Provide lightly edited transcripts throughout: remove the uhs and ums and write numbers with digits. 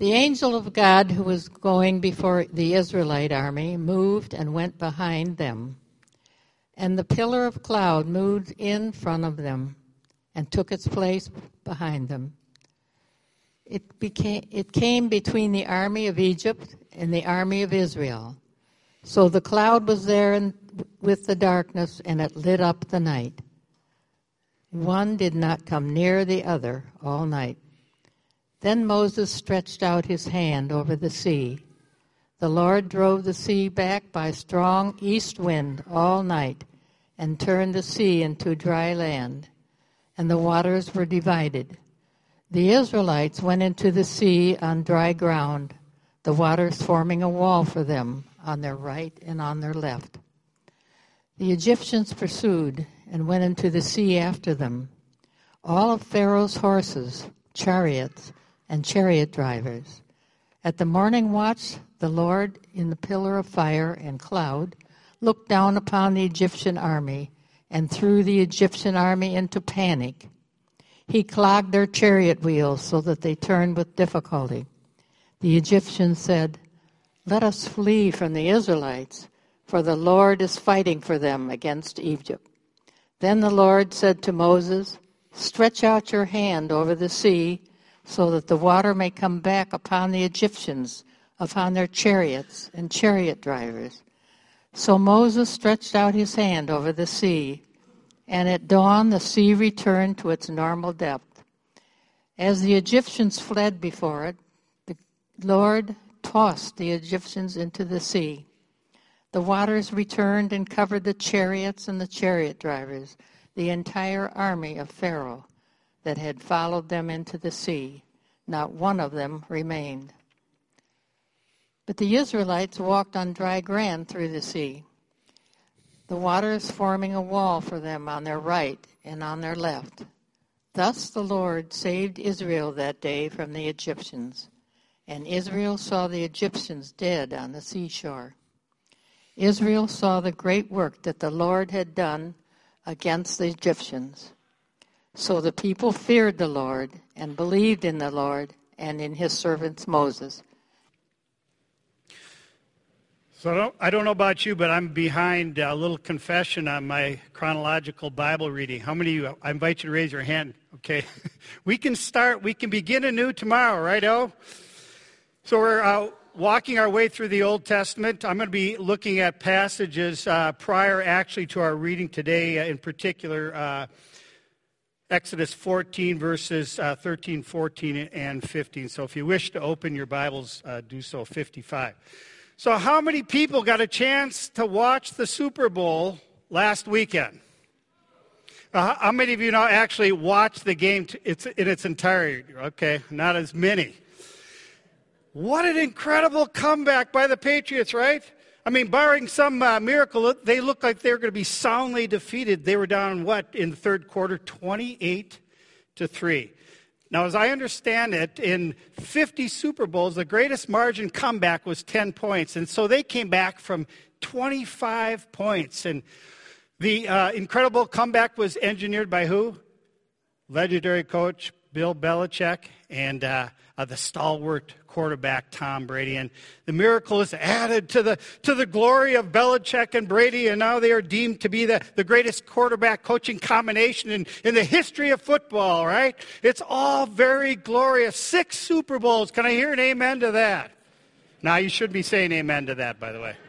The angel of God who was going before the Israelite army moved and went behind them. And the pillar of cloud moved in front of them and took its place behind them. It came between the army of Egypt and the army of Israel. So the cloud was there with the darkness, and it lit up the night. One did not come near the other all night. Then Moses stretched out his hand over the sea. The Lord drove the sea back by strong east wind all night and turned the sea into dry land, and the waters were divided. The Israelites went into the sea on dry ground, the waters forming a wall for them on their right and on their left. The Egyptians pursued and went into the sea after them. All of Pharaoh's horses, chariots, and chariot drivers. At the morning watch, the Lord, in the pillar of fire and cloud, looked down upon the Egyptian army and threw the Egyptian army into panic. He clogged their chariot wheels so that they turned with difficulty. The Egyptians said, "Let us flee from the Israelites, for the Lord is fighting for them against Egypt." Then the Lord said to Moses, "Stretch out your hand over the sea, so that the water may come back upon the Egyptians, upon their chariots and chariot drivers." So Moses stretched out his hand over the sea, and at dawn the sea returned to its normal depth. As the Egyptians fled before it, the Lord tossed the Egyptians into the sea. The waters returned and covered the chariots and the chariot drivers, the entire army of Pharaoh that had followed them into the sea. Not one of them remained. But the Israelites walked on dry ground through the sea, the waters forming a wall for them on their right and on their left. Thus the Lord saved Israel that day from the Egyptians, and Israel saw the Egyptians dead on the seashore. Israel saw the great work that the Lord had done against the Egyptians. So the people feared the Lord and believed in the Lord and in his servant Moses. So I don't know about you, but I'm behind a little confession on my chronological Bible reading. How many of you, I invite you to raise your hand. Okay. We can begin anew tomorrow, right, El? So we're walking our way through the Old Testament. I'm going to be looking at passages prior actually to our reading today, in particular Exodus 14, verses 13, 14, and 15. So if you wish to open your Bibles, do so, 55. So how many people got a chance to watch the Super Bowl last weekend? How many of you now actually watched the game in its entirety? Okay, not as many. What an incredible comeback by the Patriots, right? I mean, barring some miracle, they looked like they were going to be soundly defeated. They were down, in the third quarter, 28-3. Now, as I understand it, in 50 Super Bowls, the greatest margin comeback was 10 points. And so they came back from 25 points. And the incredible comeback was engineered by who? Legendary coach Bill Belichick and the stalwart quarterback Tom Brady. And the miracle is added to the glory of Belichick and Brady, and now they are deemed to be the greatest quarterback coaching combination in the history of football, right? It's all very glorious. 6 Super Bowls. Can I hear an amen to that? Now, you should be saying amen to that, by the way.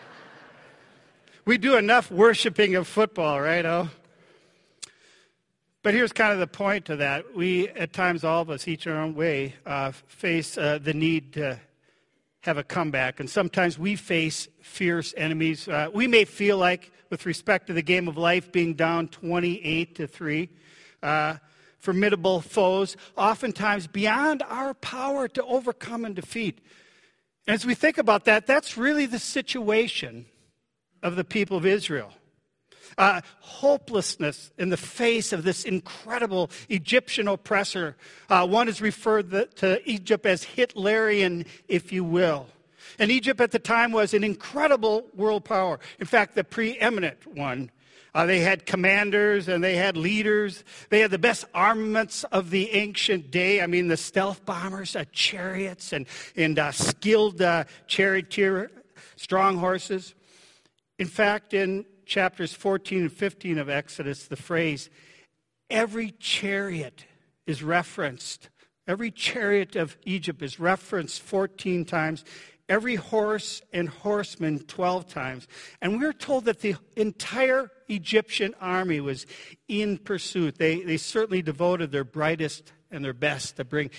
We do enough worshiping of football, right, Oh? But here's kind of the point to that. We, at times, all of us, each our own way, face the need to have a comeback. And sometimes we face fierce enemies. We may feel like, with respect to the game of life, being down 28-3, formidable foes, oftentimes beyond our power to overcome and defeat. And as we think about that, that's really the situation of the people of Israel. Hopelessness in the face of this incredible Egyptian oppressor. One is referred to Egypt as Hitlerian, if you will. And Egypt at the time was an incredible world power. In fact, the preeminent one. They had commanders and they had leaders. They had the best armaments of the ancient day. I mean, the stealth bombers, chariots, and skilled charioteer, strong horses. In fact, in chapters 14 and 15 of Exodus, the phrase, every chariot is referenced. Every chariot of Egypt is referenced 14 times. Every horse and horseman 12 times. And we're told that the entire Egyptian army was in pursuit. They certainly devoted their brightest and their best to bring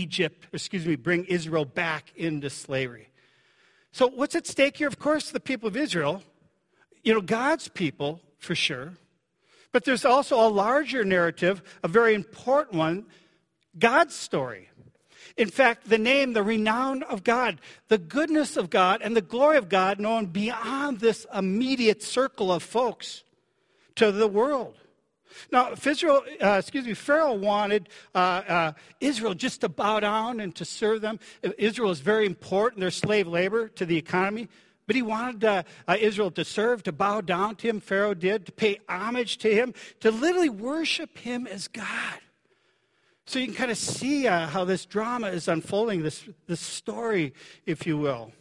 Israel back into slavery. So what's at stake here? Of course, the people of Israel, God's people, for sure. But there's also a larger narrative, a very important one, God's story. In fact, the name, the renown of God, the goodness of God, and the glory of God known beyond this immediate circle of folks to the world. Now, Pharaoh wanted Israel just to bow down and to serve them. Israel is very important, their slave labor to the economy. But he wanted Israel to serve, to bow down to him, Pharaoh did, to pay homage to him, to literally worship him as God. So you can kind of see how this drama is unfolding, this story, if you will.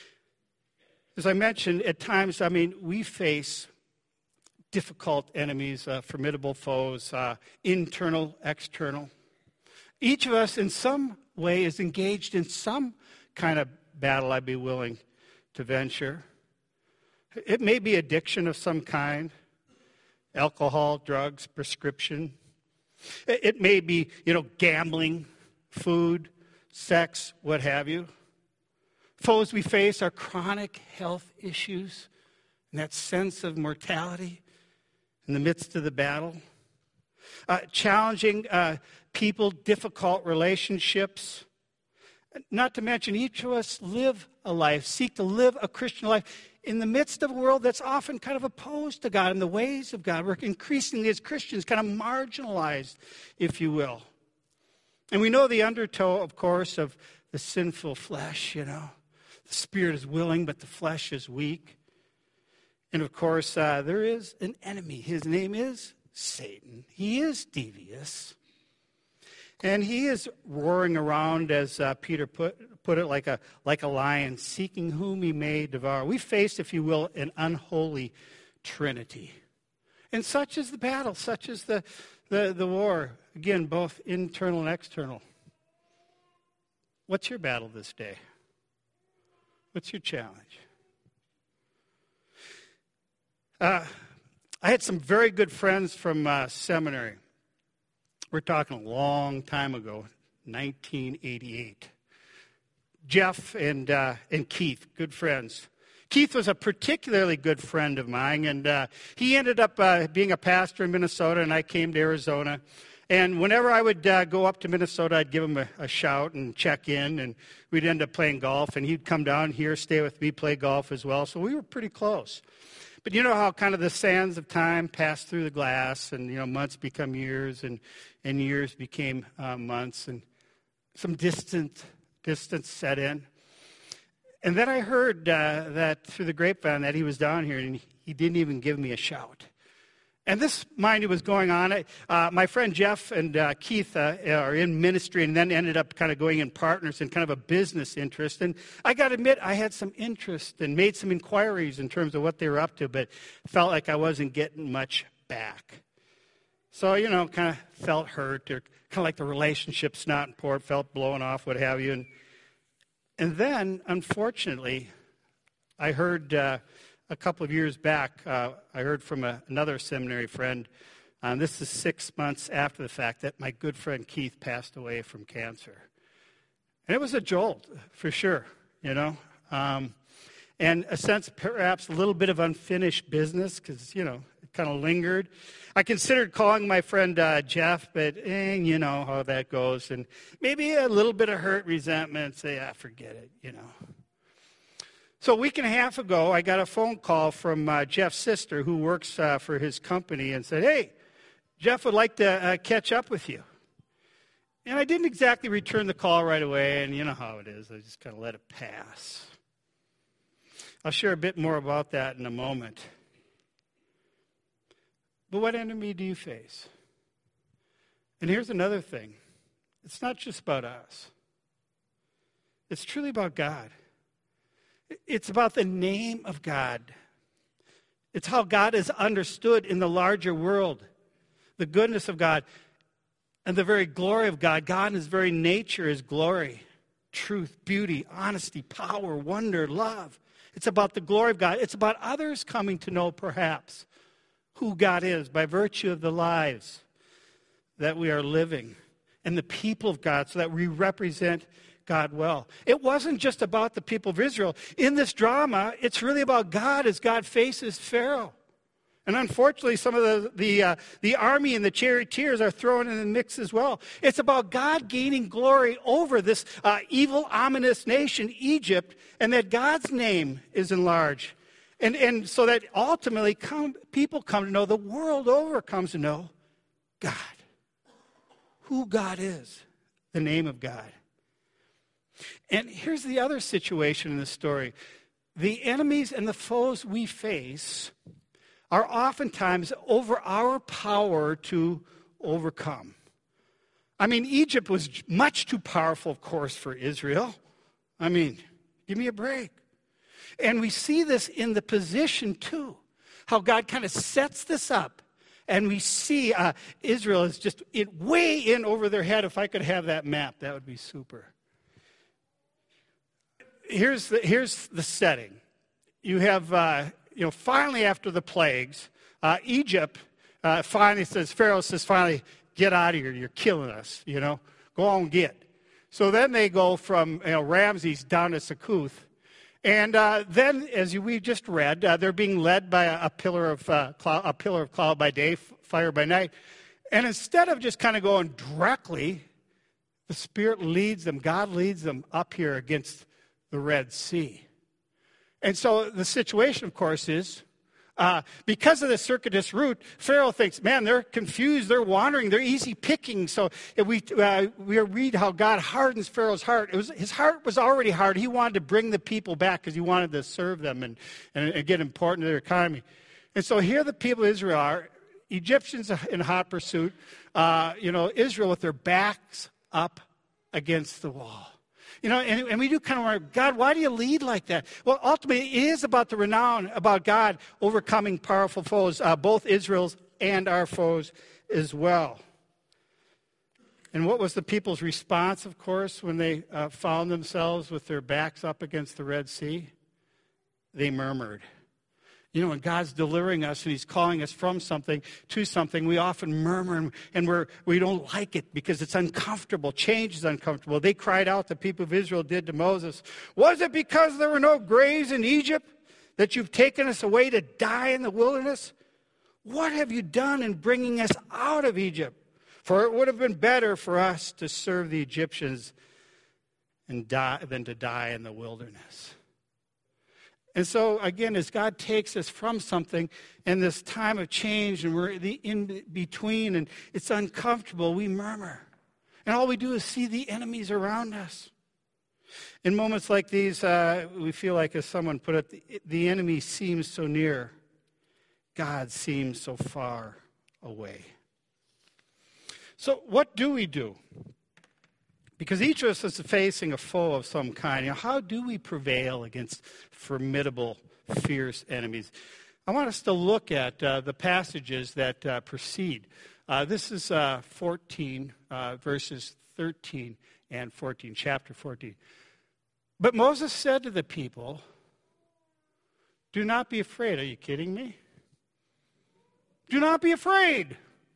As I mentioned, at times, we face difficult enemies, formidable foes, internal, external. Each of us, in some way, is engaged in some kind of battle I'd be willing to venture. It may be addiction of some kind, alcohol, drugs, prescription. It may be, gambling, food, sex, what have you. Foes we face are chronic health issues and that sense of mortality in the midst of the battle. Challenging people, difficult relationships. Not to mention, each of us seek to live a Christian life in the midst of a world that's often kind of opposed to God and the ways of God. We're increasingly, as Christians, kind of marginalized, if you will. And we know the undertow, of course, of the sinful flesh, The spirit is willing, but the flesh is weak. And, of course, there is an enemy. His name is Satan. He is devious. And he is roaring around, as Peter put it, like a lion, seeking whom he may devour. We face, if you will, an unholy trinity. And such is the battle, such is the war. Again, both internal and external. What's your battle this day? What's your challenge? I had some very good friends from seminary. We're talking a long time ago, 1988. Jeff and Keith, good friends. Keith was a particularly good friend of mine, and he ended up being a pastor in Minnesota, and I came to Arizona. And whenever I would go up to Minnesota, I'd give him a shout and check in, and we'd end up playing golf, and he'd come down here, stay with me, play golf as well. So we were pretty close. But you know how kind of the sands of time pass through the glass, and months become years, and years became months, and some distance set in. And then I heard that through the grapevine that he was down here, and he didn't even give me a shout. And this, mind you, was going on. My friend Jeff and Keith are in ministry and then ended up kind of going in partners in kind of a business interest. And I got to admit, I had some interest and made some inquiries in terms of what they were up to, but felt like I wasn't getting much back. So, kind of felt hurt, or kind of like the relationship's not important, felt blown off, what have you. And then, unfortunately, I heard a couple of years back, I heard from another seminary friend, this is 6 months after the fact, that my good friend Keith passed away from cancer. And it was a jolt, for sure, and a sense, perhaps a little bit of unfinished business, because, it kind of lingered. I considered calling my friend Jeff, but you know how that goes. And maybe a little bit of hurt, resentment, say, forget it, So a week and a half ago, I got a phone call from Jeff's sister, who works for his company, and said, hey, Jeff would like to catch up with you. And I didn't exactly return the call right away, and you know how it is. I just kind of let it pass. I'll share a bit more about that in a moment. But what enemy do you face? And here's another thing. It's not just about us. It's truly about God. It's about the name of God. It's how God is understood in the larger world. The goodness of God and the very glory of God. God in his very nature is glory, truth, beauty, honesty, power, wonder, love. It's about the glory of God. It's about others coming to know perhaps who God is by virtue of the lives that we are living and the people of God so that we represent God well. It wasn't just about the people of Israel. In this drama, it's really about God as God faces Pharaoh. And unfortunately, some of the army and the charioteers are thrown in the mix as well. It's about God gaining glory over this evil, ominous nation, Egypt, and that God's name is enlarged. And so that ultimately people come to know, the world over comes to know God. Who God is, the name of God. And here's the other situation in the story. The enemies and the foes we face are oftentimes over our power to overcome. I mean, Egypt was much too powerful, of course, for Israel. I mean, give me a break. And we see this in the position, too, how God kind of sets this up. And we see Israel is just way in over their head. If I could have that map, that would be super. Here's the setting. You have, finally after the plagues, Egypt finally says, Pharaoh says, finally, get out of here. You're killing us, Go on, get. So then they go from Ramses down to Succoth. And then, as we just read, they're being led by a pillar of cloud by day, fire by night. And instead of just kind of going directly, the Spirit leads them, God leads them up here against the Red Sea. And so the situation, of course, is because of the circuitous route, Pharaoh thinks, man, they're confused, they're wandering, they're easy picking. So we read how God hardens Pharaoh's heart. His heart was already hard. He wanted to bring the people back because he wanted to serve them and get important to their economy. And so here the people of Israel are, Egyptians in hot pursuit, Israel with their backs up against the wall. And we do kind of wonder, God, why do you lead like that? Well, ultimately, it is about the renown about God overcoming powerful foes, both Israel's and our foes as well. And what was the people's response, of course, when they found themselves with their backs up against the Red Sea? They murmured. When God's delivering us and he's calling us from something to something, we often murmur and we don't like it because it's uncomfortable. Change is uncomfortable. They cried out, the people of Israel did to Moses, was it because there were no graves in Egypt that you've taken us away to die in the wilderness? What have you done in bringing us out of Egypt? For it would have been better for us to serve the Egyptians and than to die in the wilderness. And so, again, as God takes us from something in this time of change and we're in between and it's uncomfortable, we murmur. And all we do is see the enemies around us. In moments like these, we feel like, as someone put it, the enemy seems so near. God seems so far away. So what do we do? Because each of us is facing a foe of some kind. How do we prevail against formidable, fierce enemies? I want us to look at the passages that precede. This is 14, verses 13 and 14, chapter 14. But Moses said to the people, do not be afraid. Are you kidding me? Do not be afraid.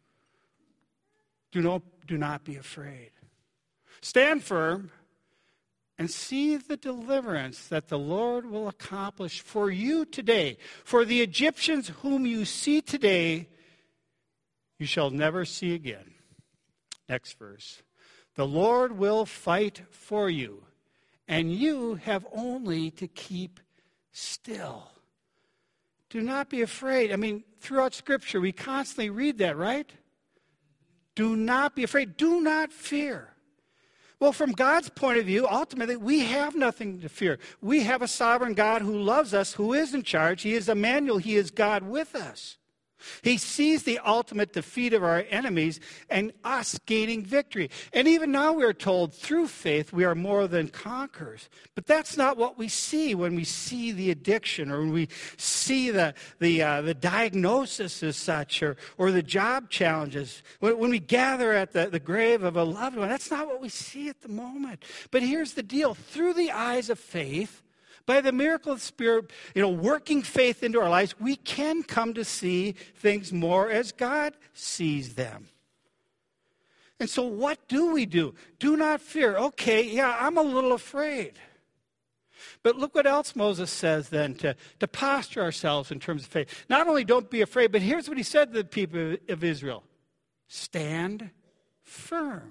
Do not be afraid. Stand firm and see the deliverance that the Lord will accomplish for you today. For the Egyptians whom you see today, you shall never see again. Next verse. The Lord will fight for you, and you have only to keep still. Do not be afraid. I mean, throughout Scripture, we constantly read that, right? Do not be afraid. Do not fear. Well, from God's point of view, ultimately, we have nothing to fear. We have a sovereign God who loves us, who is in charge. He is Emmanuel. He is God with us. He sees the ultimate defeat of our enemies and us gaining victory. And even now we're told through faith we are more than conquerors. But that's not what we see when we see the addiction or when we see the diagnosis as such or the job challenges. When we gather at the grave of a loved one, that's not what we see at the moment. But here's the deal. Through the eyes of faith, by the miracle of the Spirit, working faith into our lives, we can come to see things more as God sees them. And so what do we do? Do not fear. Okay, yeah, I'm a little afraid. But look what else Moses says then to posture ourselves in terms of faith. Not only don't be afraid, but here's what he said to the people of Israel. Stand firm.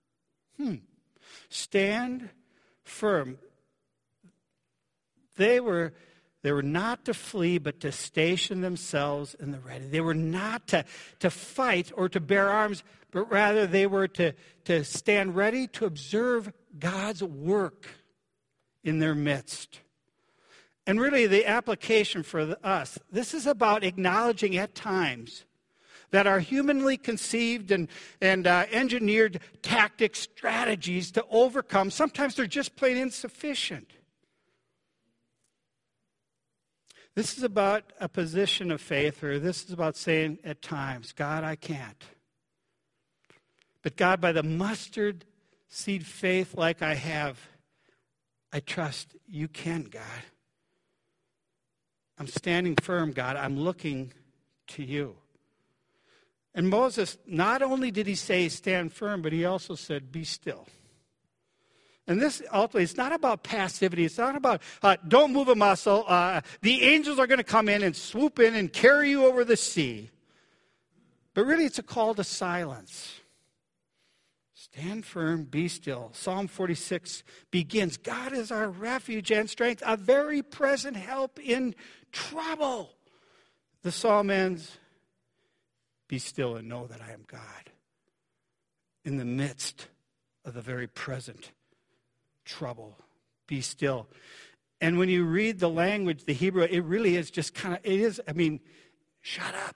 Stand firm. They were not to flee, but to station themselves in the ready. They were not to fight or to bear arms, but rather they were to stand ready to observe God's work in their midst. And really the application for us, this is about acknowledging at times that our humanly conceived and engineered tactics, strategies to overcome, sometimes they're just plain insufficient. This is about a position of faith, or this is about saying at times, God, I can't. But God, by the mustard seed faith like I have, I trust you can, God. I'm standing firm, God. I'm looking to you. And Moses, not only did he say stand firm, but he also said, be still. And this, ultimately, it's not about passivity. It's not about don't move a muscle. The angels are going to come in and swoop in and carry you over the sea. But really, it's a call to silence. Stand firm, be still. Psalm 46 begins, God is our refuge and strength, a very present help in trouble. The psalm ends, be still and know that I am God. In the midst of the very present trouble, be still. And when you read the language, the Hebrew, it really is just shut up.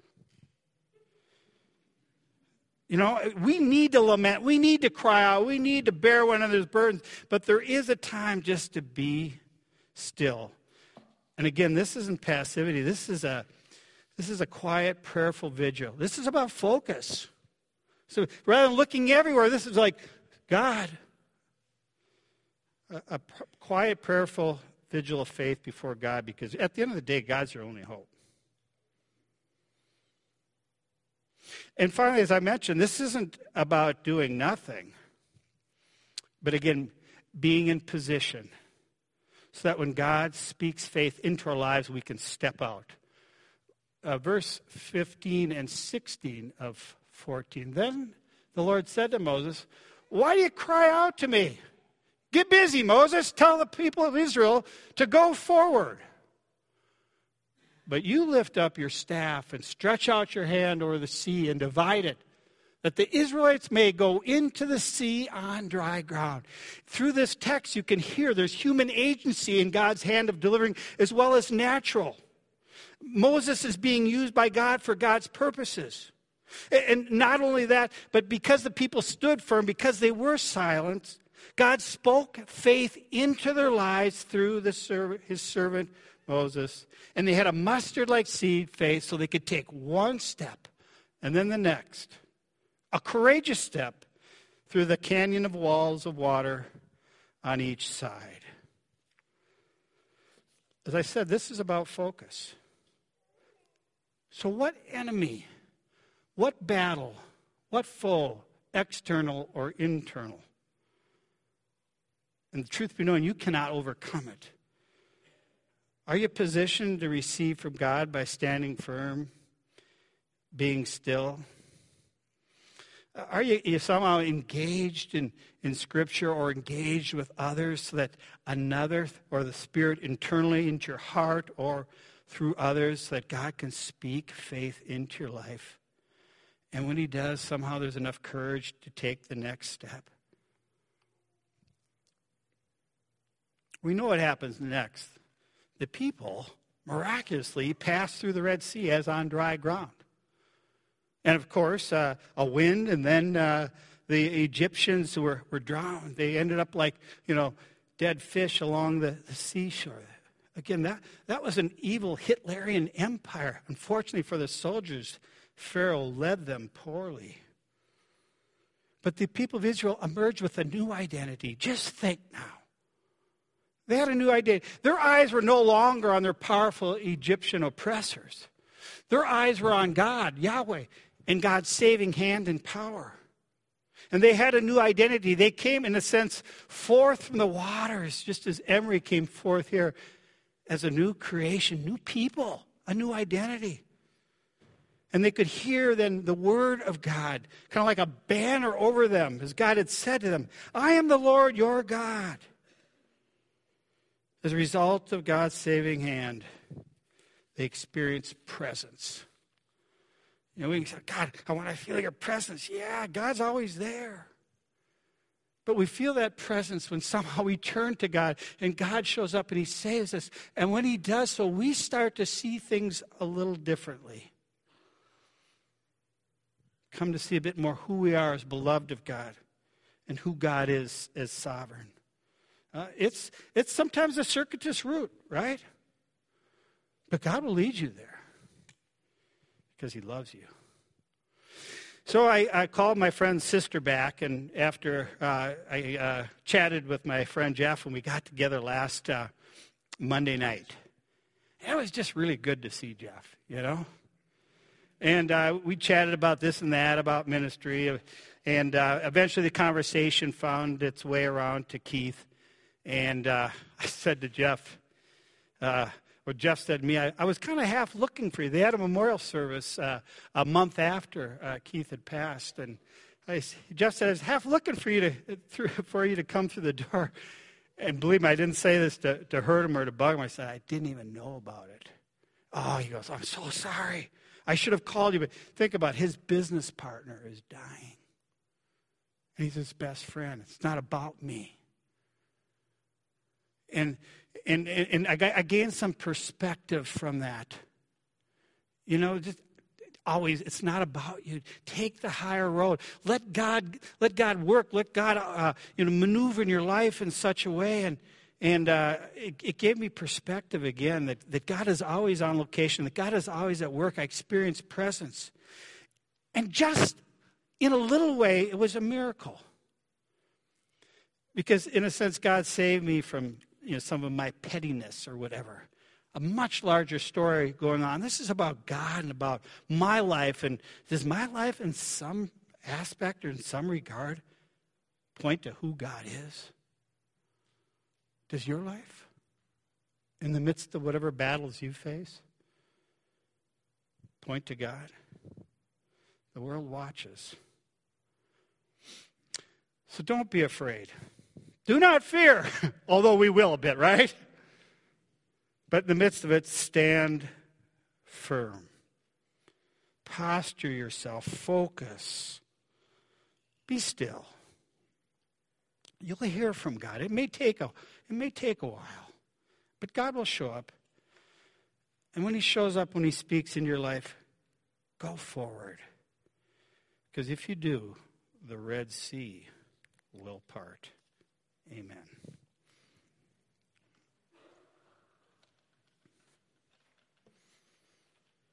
We need to lament, we need to cry out, we need to bear one another's burdens, but there is a time just to be still. And again, this isn't passivity, this is a quiet, prayerful vigil. This is about focus. So rather than looking everywhere, this is like, God, a quiet, prayerful vigil of faith before God, because at the end of the day, God's your only hope. And finally, as I mentioned, this isn't about doing nothing, but again, being in position so that when God speaks faith into our lives, we can step out. Verse 15 and 16 of 14. Then the Lord said to Moses, why do you cry out to me? Get busy, Moses. Tell the people of Israel to go forward. But you lift up your staff and stretch out your hand over the sea and divide it, that the Israelites may go into the sea on dry ground. Through this text, you can hear there's human agency in God's hand of delivering as well as natural. Moses is being used by God for God's purposes. And not only that, but because the people stood firm, because they were silent, God spoke faith into their lives through his servant Moses. And they had a mustard-like seed faith so they could take one step and then the next. A courageous step through the canyon of walls of water on each side. As I said, this is about focus. So what enemy, what battle, what foe, external or internal? And the truth be known, you cannot overcome it. Are you positioned to receive from God by standing firm, being still? Are you somehow engaged in Scripture or engaged with others so that another or the Spirit internally into your heart or through others so that God can speak faith into your life? And when He does, somehow there's enough courage to take the next step. We know what happens next. The people miraculously passed through the Red Sea as on dry ground. And of course, a wind, and then the Egyptians were drowned. They ended up like, dead fish along the seashore. Again, that was an evil Hitlerian empire. Unfortunately for the soldiers, Pharaoh led them poorly. But the people of Israel emerged with a new identity. Just think now. They had a new identity. Their eyes were no longer on their powerful Egyptian oppressors. Their eyes were on God, Yahweh, and God's saving hand and power. And they had a new identity. They came, in a sense, forth from the waters, just as Emery came forth here as a new creation, new people, a new identity. And they could hear then the word of God, kind of like a banner over them, as God had said to them, I am the Lord your God. As a result of God's saving hand, they experienced presence. We can say, God, I want to feel your presence. Yeah, God's always there. But we feel that presence when somehow we turn to God and God shows up and he saves us. And when he does so, we start to see things a little differently. Come to see a bit more who we are as beloved of God and who God is as sovereign. It's sometimes a circuitous route, right? But God will lead you there because he loves you. So I called my friend's sister back, and after I chatted with my friend Jeff, and we got together last Monday night. It was just really good to see Jeff, And we chatted about this and that, about ministry, and eventually the conversation found its way around to Keith. And I said to Jeff, or Jeff said to me, I was kind of half looking for you. They had a memorial service a month after Keith had passed. And Jeff said, I was half looking for you to come through the door. And believe me, I didn't say this to hurt him or to bug him. I said, I didn't even know about it. Oh, he goes, I'm so sorry. I should have called you. But think about it. His business partner is dying. And he's his best friend. It's not about me. And I gained some perspective from that. Just always, it's not about you. Take the higher road. Let God work. Let God, maneuver in your life in such a way. And it gave me perspective again that God is always on location. That God is always at work. I experienced presence. And just in a little way, it was a miracle. Because in a sense, God saved me from some of my pettiness or whatever. A much larger story going on. This is about God and about my life. And does my life in some aspect or in some regard point to who God is? Does your life, in the midst of whatever battles you face, point to God? The world watches. So don't be afraid. Do not fear, although we will a bit, right? But in the midst of it, stand firm. Posture yourself. Focus. Be still. You'll hear from God. It may take a while, but God will show up. And when he shows up, when he speaks in your life, go forward. Because if you do, the Red Sea will part. Amen.